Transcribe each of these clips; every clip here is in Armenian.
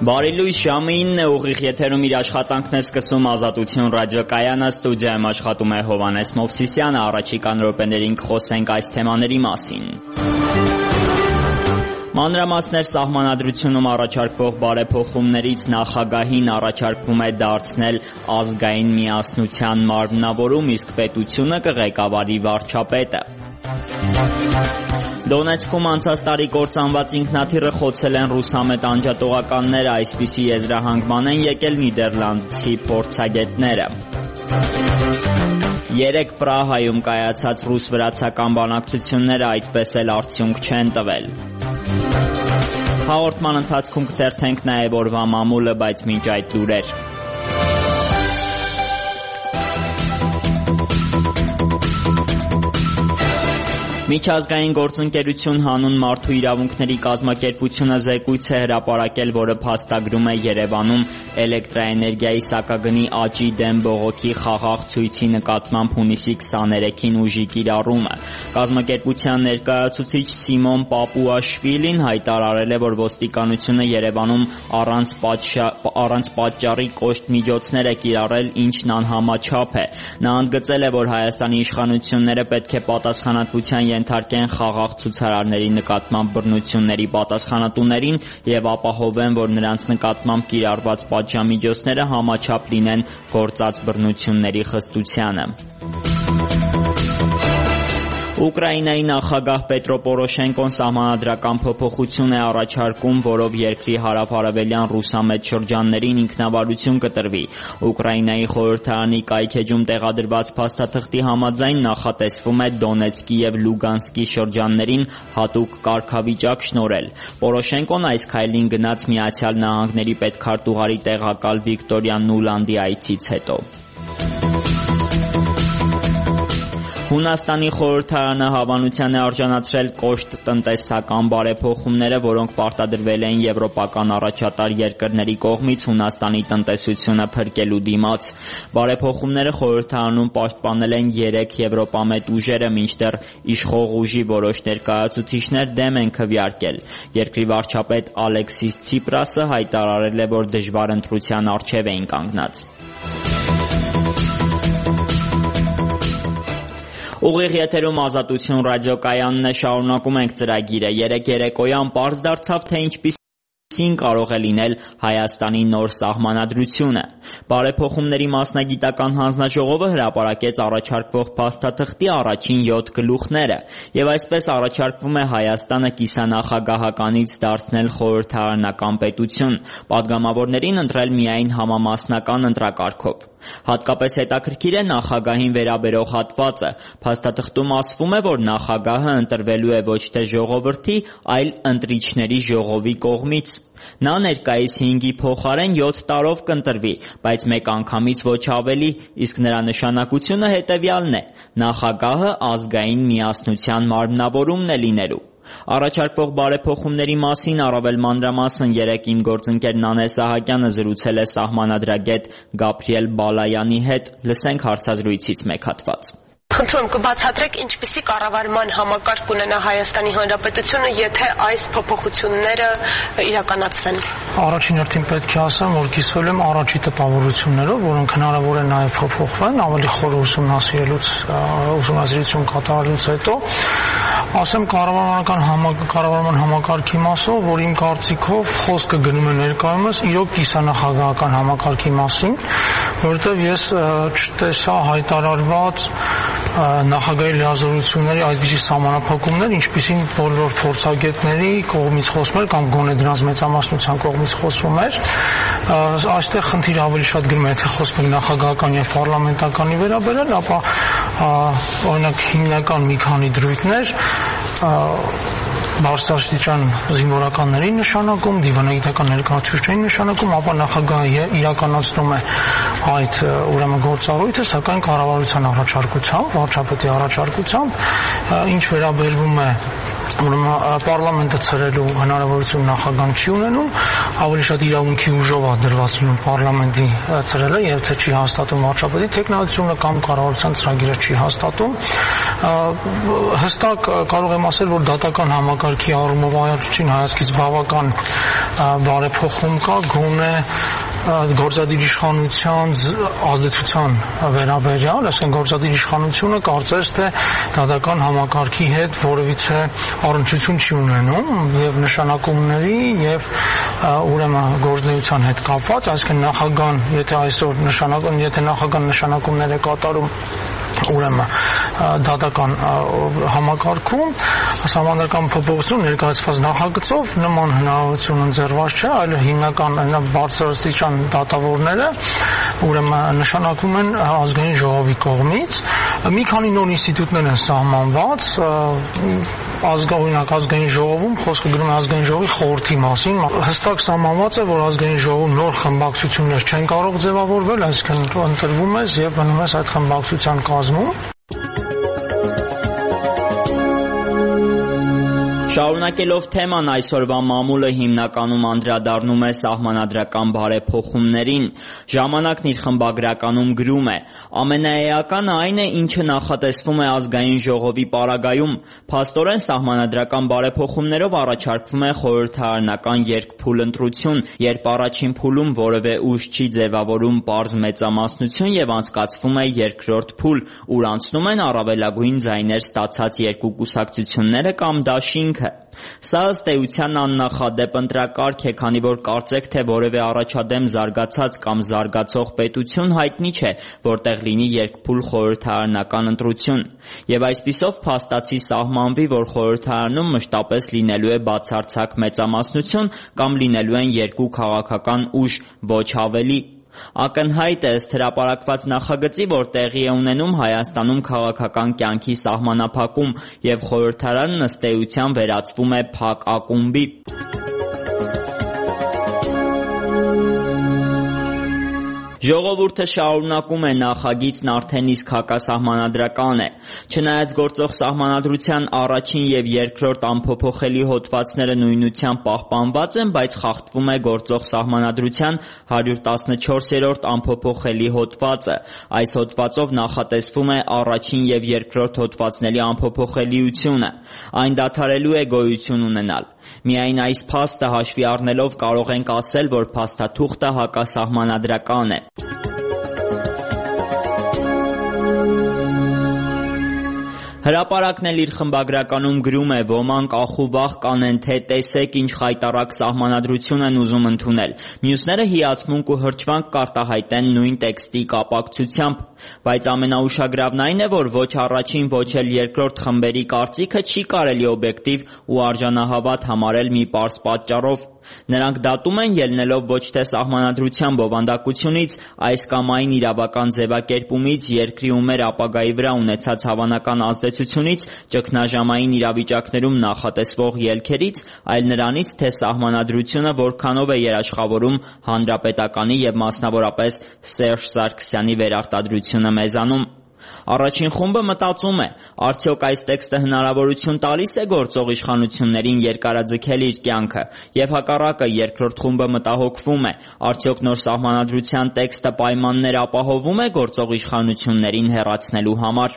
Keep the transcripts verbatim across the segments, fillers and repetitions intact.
Բարի ժամը ինը ուղիղ եթերում իր աշխատանքն է սկսում Ազատություն ռադիոկայանը, ստուդիայում աշխատում է Հովհաննես Մովսիսյանը, առաջիկա րոպեներին կխոսենք այս թեմաների մասին։ Մանրամասներ սահմանադրությունում առաջարկվող բարեփոխումներից նախագահին առաջարկվում է դարձնել ազգային միասնության մարմնավորում, իսկ պետությունը կղեկավարի վարչապետը։ Դոնեցկում անցած տարի կործանված ինքնաթիռը խոցել են ռուսամետ անջատողականները, այսպիսի եզրահանգման են եկել նիդերլանդցի փորձագետները։ Երեկ Պրահայում կայացած ռուս-վրացական բանակցությունները այդպես էլ արդյունք չեն տվել։ Հաղորդման ընթացքում կթերթենք նաև օրվա մամուլը, բայց մինչ այդ լուրեր։ Միջազգային գործընկերություն հանուն մարդու իրավունքների կազմակերպությունը զեկույց է հրապարակել, որը փաստագրում է Երևանում էլեկտրաէներգիայի սակագնի աճի դեմ բողոքի խաղաղ ցույցի նկատմամբ հունիսի քսաներեքին ուժի կիրառումը։ Կազմակերպության ներկայացուցիչ Սիմոն Պապուաշվիլին հայտարարել է, որ ոստիկանությունը Երևանում առանց առանց պատճառի կոշտ միջոցներ է կիրառել, ինչն անհամաչափ է։ Նա ընդգծել է, որ Հայաստանի իշխանությունները պետք է պատասխանատվության ենթարկեն խաղաղ ցուցարարների նկատմամբ բռնությունների պատասխանատուներին եւ ապահովեն, որ նրանց նկատմամբ կիրառված պատժամիջոցները համաչափ լինեն գործած բռնությունների խստությանը։ Ուկրաինայի նախագահ Պետրո Պորոշենկոն սահմանադրական փոփոխություն է առաջարկում, որով երկրի հարավ-արևելյան ռուսամետ շրջաններին ինքնավարություն կտրվի։ Ուկրաինայի խորհրդարանի կայքեջում տեղադրված փաստաթղթի համաձայն նախատեսվում է Դոնեցկի եւ Լուգանսկի շրջաններին հատուկ կարգավիճակ շնորհել։ Պորոշենկոն այս քայլին գնաց Միացյալ Նահանգների պետքարտուղարի տեղակալ Վիկտորիա Նուլանդի այցից հետո։ Հունաստանի խորհրդարանը հավանության է արժանացրել կոշտ տնտեսական բարեփոխումները, որոնք պարտադրվել էին եվրոպական առաջատար երկրների կողմից Հունաստանի տնտեսությունը փրկելու դիմաց։ Բարեփոխումները խորհրդարանում պաշտպանել են երեք եվրոպամետ ուժերը, մինչդեռ իշխող ուժի որոշ ներկայացուցիչներ դեմ են քվեարկել։ Երկրի վարչապետ Ալեքսիս Ցիպրասը հայտարարել է, որ դժվար ընտրության առջև էին կանգնած։ Ուղիղ եթերում Ազատություն ռադիոկայանն է, շարունակում ենք ծրագիրը։ Երեկ երեկոյան պարզ դարձավ, թե ինչպիսին կարող է լինել Հայաստանի նոր սահմանադրությունը։ Բարեփոխումների մասնագիտական հանձնաժողովը հրապարակեց առաջարկվող փաստաթղթի առաջին յոթ գլուխները, եւ այսպես առաջարկվում է Հայաստանը կիսանախագահականից դարձնել խորհրդարանական պետություն, падգամավորներին ընտրել միայն համամասնական ընտրակարգով։ Հատկապես հետաքրքիր է նախագահին վերաբերող հատվածը։ Փաստաթղթում ասվում է, որ նախագահը ընտրվելու է ոչ թե ժողովրդի, այլ ընտրիչների ժողովի կողմից։ Նա ներկայիս հինգի փոխարեն յոթ տարով կընտրվի, բայց մեկ անգամից ոչ ավելի, իսկ նրա նշանակությունը հետևյալն է. նախագահը ազգային միասնության մարմնավորումն է լինելու։ Առաջարկվող բարեփոխումների մասին առավել մանրամասն երեկ իմ գործընկեր Նանե Սահակյանը զրուցել է սահմանադրագետ Գաբրիել Բալայանի հետ։ Լսենք հարցազրույցից մեկ հատված։ Խնդրում եմ կբացատրեք ինչպիսի կառավարման համակարգ կունենա Հայաստանի Հանրապետությունը, եթե այս փոփոխությունները իրականացվեն։ Առաջին հերթին պետք է ասեմ, որ կիսվել եմ առաջի տպավորություններով, որոնք հնարավոր է նաև փոփոխվեն, ավելի խոր ուսումնասիրելուց, ուսումնասիրություն կատարելուց հետո, ասեմ կառավարական կառավարման համակարգի մասով, որ իմ կարծիքով խոսքը գնում է ներկայումս իրոք կիսանախագահական համակարգի մասին, որովհետև ես չտեսա հայտարարված նախագահի լիազորությունների այդպիսի սահմանափակումներ, ինչպիսին բոլոր փորձագետների կողմից խոսում էր կամ գոնե դրանց մեծամասնության կողմից խոսում էր, այստեղ խնդիրը ավելի շատ գրում է, եթե խոսում ենք նախագահական եւ պարլամենտականի վերաբերյալ, ապա օրինակ հիմնական մի քանի դրույթներ բարձրաստիճան զինվորականների նշանակում, դիվանագիտական ներկայացուցչների նշանակում, ապա նախագահը իրականացնում է այդ ուրեմն գործառույթը, սակայն կառավարության առաջարկությամբ, վարչապետի առաջարկությամբ, ինչ վերաբերվում է ուրեմն պարլամենտը ցրելու հնարավորություն նախագահն չի ունենում, ավելի շատ իրավունքի ուժով է դրված լինում պարլամենտի ծրելը եւ թե չի հաստատում վարչապետի տեխնոլոգիությունը կամ կառավարության ծրագիրը չի հաստատում հստակ կարող եմ ասել որ դատական համակարգի առումով առաջին հայացքից բավական բարեփոխում կա գոնե գործադիր իշխանության ազդեցության վերաբերյալ, այսինքն գործադիր իշխանությունը կարծես թե դատական համակարգի հետ որևիցե առնչություն չի ունենում եւ նշանակումների եւ ուրեմն գործնեության հետ կապված, այսինքն նախագահան, եթե այսօր նշանակում, եթե նախագահան նշանակումներ է կատարում ուրեմն դատական համակարգում սահմանադրական փոփոխություն ներկայացված նախագծով նման հնարավորություն ընձեռված չէ, այլ հիմնական բարձրաստիճան դատավորները ուրեմն նշանակվում են ազգային ժողովի կողմից մի քանի նոր ինստիտուտներ են սահմանված ազգային ազգային ժողովում խոսքը գրում է ազգային ժողովի խորհրդի մասին հստակ սահմանված է որ ազգային ժողովում նոր խմբակցություններ չեն կարող ձևավորվել այսինքն ընտրվում ես եւ մնում ես այդ խմբակցության կազմում Շարունակելով թեման այսօրվա մամուլը հիմնականում անդրադառնում է սահմանադրական բարեփոխումներին, ժամանակն իր խմբագրականում գրում է. ամենաէականը այն է, ինչը նախատեսվում է ազգային ժողովի պարագայում, փաստորեն սահմանադրական բարեփոխումներով առաջարկվում է խորհրդարանական երկփուլ ընտրություն, երբ առաջին փուլում որևէ ուժ չի ձևավորում պարզ մեծամասնություն եւ անցկացվում է երկրորդ փուլ, ուր անցնում են առավելագույն ձայներ ստացած երկու կուսակցությունները կամ դաշինքը Սա ըստ էության աննախադեպ ընտրակարգ է, քանի որ կարծեք թե որևէ առաջադեմ զարգացած կամ զարգացող պետություն հայտնի չէ, որտեղ լինի երկփուլ խորհրդարանական ընտրություն։ Եվ այսպիսով փաստացի սահմանվի, որ խորհրդարանում մշտապես լինելու է բացարձակ մեծամասնություն կամ լինելու են երկու քաղաքական ուժ, ոչ ավելի։ Ակնհայտ է ըստ հրապարակված նախագծի, որ տեղի է ունենում Հայաստանում քաղաքական կյանքի սահմանափակում եւ խորհրդարանն ըստ էության վերածվում է փակ ակումբի։ Ժողովուրդը շարունակում է նախագիծն արդեն իսկ հակասահմանադրական է։ Չնայած գործող սահմանադրության առաջին եւ երկրորդ անփոփոխելի հոդվածները նույնությամբ պահպանված են, բայց խախտվում է գործող սահմանադրության հարյուր տասնչորսերորդ անփոփոխելի հոդվածը։ Այս հոդվածով նախատեսվում է առաջին եւ երկրորդ հոդվածների անփոփոխելիությունը։ Այն դադարելու է գոյություն ունենալ։ Միայն այս փաստը հաշվի առնելով կարող ենք ասել, որ փաստաթուղթը հակասահմանադրական է։ Հրապարակն էլ իր խմբագրականում գրում է. ոմանք ախուվախ կանեն, թե տեսեք ինչ խայտառակ սահմանադրություն են ուզում ընդունել։ Մյուսները հիացմունք ու հրճվանք կարտահայտեն նույն տեքստի կապակցությամբ, բայց ամենաուշագրավն այն է, որ ոչ առաջին, ոչ էլ երկրորդ խմբերի կարծիքը չի կարելի օբյեկտիվ ու արժանահավատ համարել մի պարզ պատճառով։ Նրանք դատում են ելնելով ոչ թե սահմանադրության բովանդակությունից, այս կամ այն իրավական ձևակերպումից, երկրի ու մեր ապագայի վրա ունեցած հավանական ազդեցությունից, ճգնաժամային իրավիճակներում նախատեսվող ելքերից, այլ նրանից, թե սահմանադրությունը որքանով է երաշխավորում հանրապետականի եւ մասնավորապես Սերժ Սարգսյանի վերարտադրությունը մեզանում։ Առաջին խումբը մտածում է. արդյոք այս տեքստը հնարավորություն տալիս է գործող իշխանություններին երկարաձգել իր կյանքը, եւ հակառակը երկրորդ խումբը մտահոգվում է. արդյոք նոր սահմանադրության տեքստը պայմաններ ապահովում է գործող իշխանություններին հեռացնելու համար։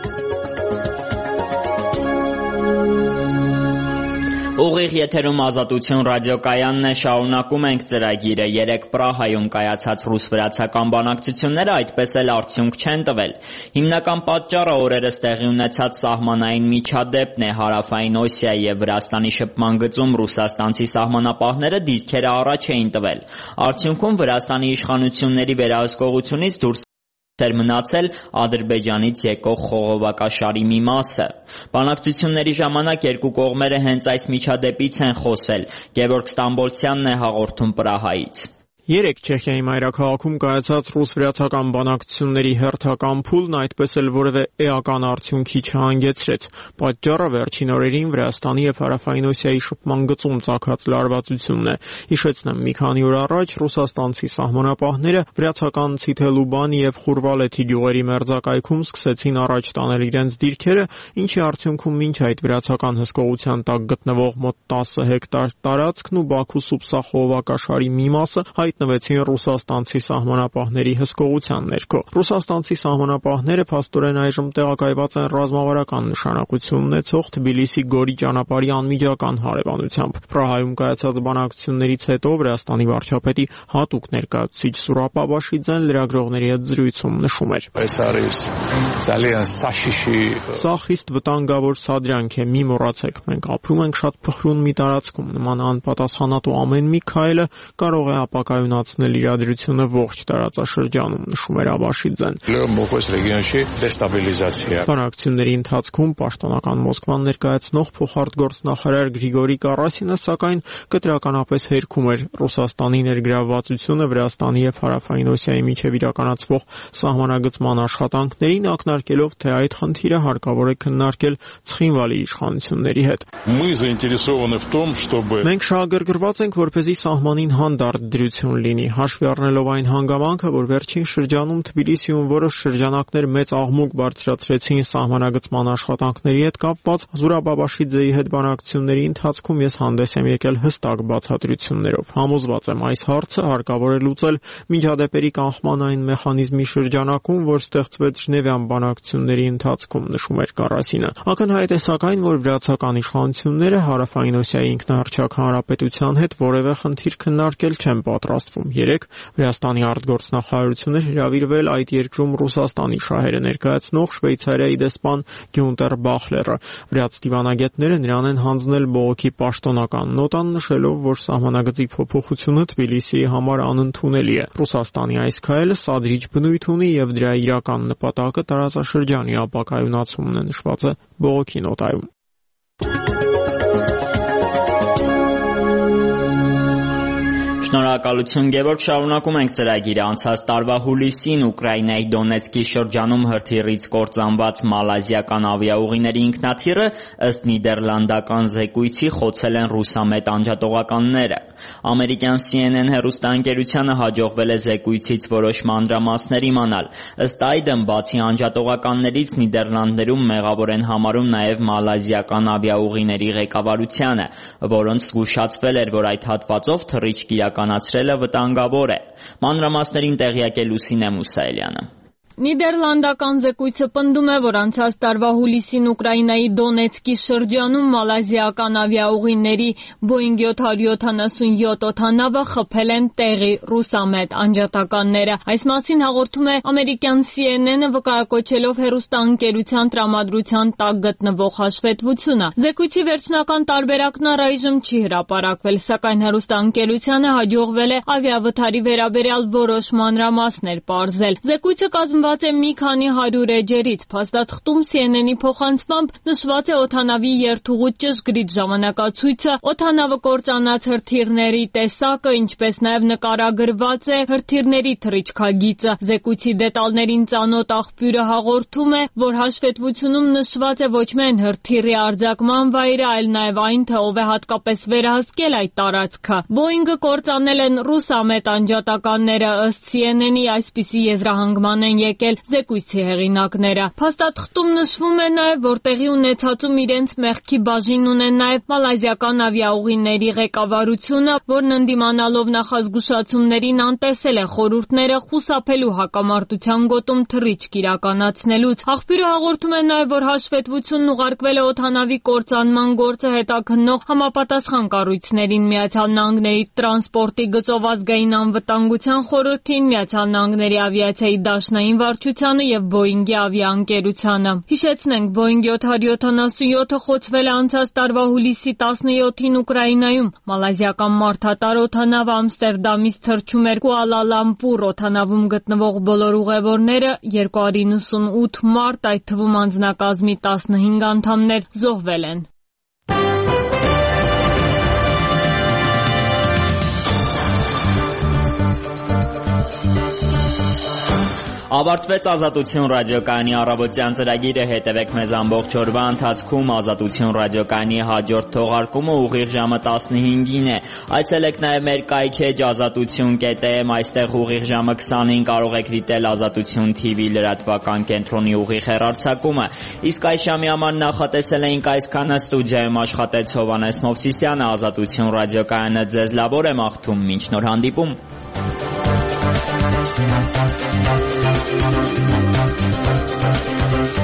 Ուղիղ եթերում Ազատություն ռադիոկայանն է, շարունակում ենք ծրագիրը։ Երեկ Պրահայում կայացած ռուս-վրացական բանակցությունները այդպես էլ արդյունք չեն տվել։ Հիմնական պատճառը օրերս տեղի ունեցած սահմանային միջադեպն է։ Հարավային Օսիայի եւ Վրաստանի շփման գծում ռուսաստանցի սահմանապահները դիրքերը առաջ էին տվել։ Արդյունքում Վրաստանի իշխանությունների վերահսկողությունից դուրս էր մնացել Ադրբեջանից եկող խողովակաշարի մի մասը։ Բանակցությունների ժամանակ երկու կողմերը հենց այս միջադեպից են խոսել։ Գևորգ Ստամբոլցյանն է հաղորդում Պրահայից։ Երեկ Չեխիայի մայրաքաղաքում կայացած ռուս-վրացական բանակցությունների հերթական փուլն այդպես էլ որևէ էական արդյունքի չհանգեցրեց։ Պատճառը վերջին օրերին Վրաստանի եւ Հարավային Օսիայի շփման գծում ծագած լարվածությունն է։ Հիշեցնեմ, մի քանի օր առաջ ռուսաստանցի սահմանապահները վրացական Ցիթելուբանի եւ Խուրվալեթի գյուղերի մերձակայքում սկսեցին առաջ տանել իրենց դիրքերը, ինչի արդյունքում մինչ այդ վրացական հսկողության տակ գտնվող մոտ տասը հեկտար տարածքն ու Բաքու սուբսախովակաշարի մի մասը հայտնվեցին ռուսաստանցի սահմանապահների հսկողության ներքո։ Ռուսաստանցի սահմանապահները փաստորեն այժմ տեղակայված են ռազմավարական նշանակություն ունեցող Թբիլիսի-Գորի ճանապարհի անմիջական հարևանությամբ։ Պրահայում կայացած բանակցություններից հետո Վրաստանի վարչապետի հատուկ ներկայացուցիչ Սուրապ Աբաշիձեն լրագրողների հետ զրույցում նշում էր. «Սա խիստ վտանգավոր սադրանք է, մի մոռացեք, մենք ապրում ենք շատ փխրուն մի տարածքում, նման անպատասխանատու ամեն մի քայլը կարող է ապակայունացնել իրադրությունը ողջ տարածաշրջանում», նշում էր Աբաշիձեն։ Բանակցությունների ընթացքում պաշտոնական Մոսկվան ներկայացնող փոխարտգործնախարար Գրիգորի Կարասինը սակայն կտրականապես հերքում էր Ռուսաստանի ներգրավվածությունը Վրաստանի եւ Հարավային Օսիայի միջև իրականացվող սահմանագծման աշխատանքներին, ակնարկելով, թե այդ խնդիրը հարկավոր է քննարկել Ցխինվալի իշխանությունների հետ։ Մենք շահագրգռված ենք, որպեսզի սահմանին հանդարտ դրություն լինի, հաշվի առնելով այն հանգամանքը, որ վերջին շրջանում Թբիլիսիում որոշ շրջանակներ մեծ աղմուկ բարձրացրեցին սահմանագծման աշխատանքների հետ կապված, Զուրաբ Աբաշիձեի հետ բանակցությունների ընթացքում ես հանդես եմ եկել հստակ բացատրություններով։ Համոզված եմ, այս հարցը հարկավոր է լուծել միջադեպերի կանխման այն մեխանիզմի շրջանակում, որ ստեղծվեց Ժնևյան բանակցությունների ընթացքում, նշում էր Կարասինը։ Ակնհայտ է սակայն, որ վրացական իշխանությունները Հարավային Օսիայի ինքնահռչակ հանրապետության հետ որևէ խնդիր քննարկել չեն պատրաստվում։ Երեկ Վրաստանի արտգործնախարարությունը հրավիրվել այդ երկրում Ռուսաստանի շահերը ներկայացնող Շվեյցարիայի դեսպան Գյունտեր Բախլերը։ Վրաց դիվանագետները նրան են հանձնել բողոքի պաշտոնական նոտան, նշելով, որ սահմանագծի փոփոխությունը Թբիլիսիի համար անընդունելի է։ Ռուսաստանի այս քայլը սադրիչ բնույթ ունի եւ դրա իրական նպատակը տարածաշրջանի ապակայունացումն է, նշված է բողոքի նոտայում։ Շնորհակալություն Գևորգ, շարունակում ենք ծրագիրը։ Անցած տարվա հուլիսին Ուկրաինայի Դոնեցկի շրջանում հրթիռից կործանված մալազիական ավիաուղիների ինքնաթիռը ըստ նիդերլանդական զեկույցի խոցել են ռուսամետ անջատողականները։ Ամերիկյան C N N հեռուստաընկերությանը հաջողվել է զեկույցից որոշ մանրամասներ իմանալ։ Ըստ այդմ, բացի անջատողականներից Նիդերլանդներում մեղավոր են համարում նաև մալազիական ավիաուղիների ղեկավարությանը, որոնց զգուշացվել էր, որ այդ հատվածով թռիչք իրականացրելը վտանգավոր է։ Մանրամասներին տեղյակ է Լուսինե Մուսայելյանը։ Նիդերլանդական զեկույցը պնդում է, որ անցած տարվա հուլիսին Ուկրաինայի Դոնեցկի շրջանում մալազիական ավիաուղիների Boeing seven seventy-seven օդանավը խփել են տեղի ռուսամետ անջատականները։ Այս մասին հաղորդում է ամերիկյան C N N-ը, վկայակոչելով հեռուստաընկերության տրամադրության տակ գտնվող հաշվետվությունը։ Զեկույցի վերջնական տարբերակն առայժմ չի հրապարակվել, սակայն հեռուստաընկերությանը հաջողվել է ավիավթարի վերաբերյալ որոշ մանրամասներ պարզել։ Զեկույցը կազմված է մի քանի հարյուր էջերից։ Փաստաթղթում C N N-ի փոխանցմամբ նշված է օդանավի երթուղու ճշգրիտ ժամանակացույցը, օդանավը կործանած հրթիռների տեսակը, ինչպես նաև նկարագրված է հրթիռների թռիչքագիծը։ Զեկույցի դետալներին ծանոթ աղբյուրը հաղորդում է, որ հաշվետվությունում նշված է ոչ միայն հրթիռի արձակման վայրը, այլ նաև այն, թե ով է հատկապես վերահսկել այդ տարածքը։ Boeing-ը կործանել են ռուսամետ անջատականները, ըստ C N N-ի այսպիսի եզրահանգման են եկել զեկույցի հեղինակները։ Փաստաթղթում նշվում է նաև, որ տեղի ունեցածում իրենց մեղքի բաժին ունեն նաև մալազիական ավիաուղիների ղեկավարությունը, որն ընդդիմանալով նախազգուշացումներին անտեսել է խորհուրդները խուսափելու հակամարտության գոտում թռիչք իրականացնելուց։ Աղբյուրը հաղորդում է նաև, որ հաշվետվությունն ուղարկվել է օդանավի կործանման գործը հետաքննող համապատասխան կառույցներին, Միացյալ Նահանգների տրանսպորտի գծով ազգային անվտանգության խորհրդին, Միացյալ Նահանգների ավիացիայի դաշնային վարչությանը եւ Boeing-ի ավիաընկերությանը։ Հիշեցնենք, Boeing seven seventy-seven-ը խոցվել է անցած տարվա հուլիսի տասնյոթին Ուկրաինայում։ Մալազիական մարդատար օդանավը Ամստերդամից թռչում էր Կուալալամպուր։ Օդանավում գտնվող բոլոր ուղևորները two hundred ninety-eight մարդ, այդ թվում անձնակազմի fifteen անդամներ, զոհվել են։ Ավարտվեց Ազատություն ռադիոկայանի առավոտյան ծրագիրը, հետևեք մեզ ամբողջ օրվա ընթացքում։ Ազատություն ռադիոկայանի հաջորդ թողարկումը ուղիղ ժամը տասնհինգին է։ Այցելեք նաև մեր կայքեջ ազատություն կետ եմ, այստեղ ուղիղ ժամը քսանին կարող եք դիտել Ազատություն թի վի լրատվական կենտրոնի ուղիղ հեռարձակումը։ Իսկ այս ժամի համար նախատեսել էինք այսքանը, ստուդիայում աշխատեց Հովհաննես Մովսիսյանը, Ազատություն ռադիոկայանը ձեզ լավոր է մաղթում, մինչ նոր հանդիպում։ Thank you.